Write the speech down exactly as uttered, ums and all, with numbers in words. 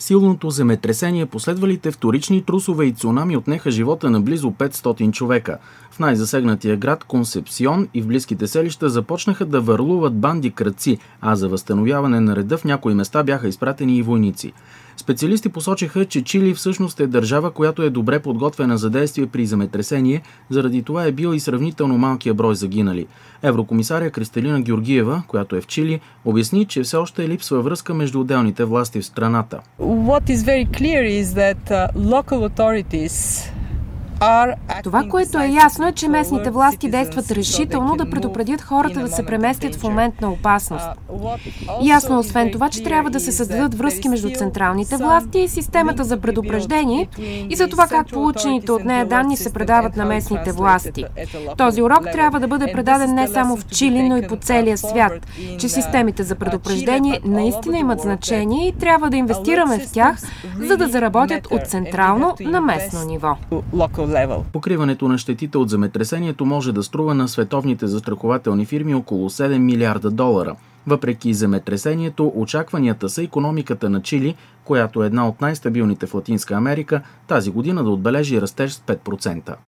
силното земетресение, последвалите вторични трусове и цунами отнеха живота на близо петстотин човека. В най-засегнатия град Консепсион и в близките селища започнаха да върлуват банди крадци, а за възстановяване на реда в някои места бяха изпратени и войници. Специалисти посочиха, че Чили всъщност е държава, която е добре подготвена за действие при земетресение, заради това е бил и сравнително малкия брой загинали. Еврокомисаря Кристалина Георгиева, която е в Чили, обясни, че все още липсва връзка между отделните власти в страната. What is very clear is that uh, local authorities Това, което е ясно, е, че местните власти действат решително да предупредят хората да се преместят в момент на опасност. Ясно е освен това, че трябва да се създадат връзки между централните власти и системата за предупреждение и за това как получените от нея данни се предават на местните власти. Този урок трябва да бъде предаден не само в Чили, но и по целия свят, че системите за предупреждение наистина имат значение и трябва да инвестираме в тях, за да заработят от централно на местно ниво. Покриването на щетите от земетресението може да струва на световните застрахователни фирми около седем милиарда долара. Въпреки земетресението, очакванията са икономиката на Чили, която е една от най-стабилните в Латинска Америка, тази година да отбележи растеж с пет процента.